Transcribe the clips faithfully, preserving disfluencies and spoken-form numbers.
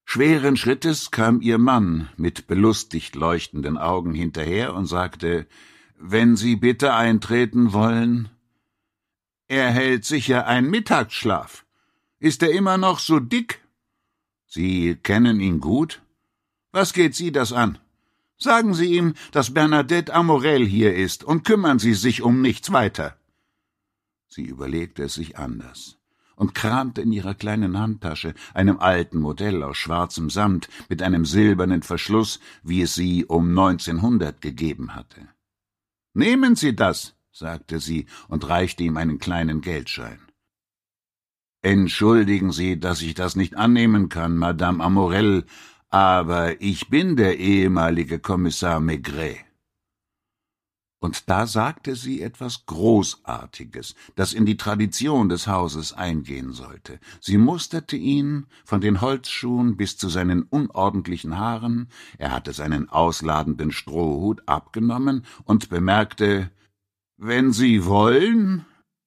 Schweren Schrittes kam ihr Mann mit belustigt leuchtenden Augen hinterher und sagte, »Wenn Sie bitte eintreten wollen.« »Er hält sicher einen Mittagsschlaf. Ist er immer noch so dick?« »Sie kennen ihn gut?« »Was geht Sie das an? Sagen Sie ihm, dass Bernadette Amorel hier ist, und kümmern Sie sich um nichts weiter.« Sie überlegte es sich anders und kramte in ihrer kleinen Handtasche, einem alten Modell aus schwarzem Samt mit einem silbernen Verschluss, wie es sie um neunzehnhundert gegeben hatte. »Nehmen Sie das«, sagte sie und reichte ihm einen kleinen Geldschein. »Entschuldigen Sie, dass ich das nicht annehmen kann, Madame Amorel, aber ich bin der ehemalige Kommissar Maigret.« Und da sagte sie etwas Großartiges, das in die Tradition des Hauses eingehen sollte. Sie musterte ihn von den Holzschuhen bis zu seinen unordentlichen Haaren, er hatte seinen ausladenden Strohhut abgenommen und bemerkte, »Wenn Sie wollen?«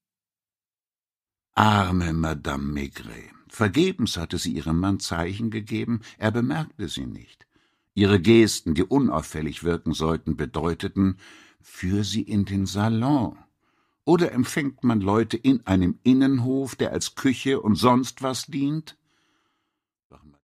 Arme Madame Maigret. Vergebens hatte sie ihrem Mann Zeichen gegeben, er bemerkte sie nicht. Ihre Gesten, die unauffällig wirken sollten, bedeuteten, »Führ sie in den Salon«. Oder empfängt man Leute in einem Innenhof, der als Küche und sonst was dient?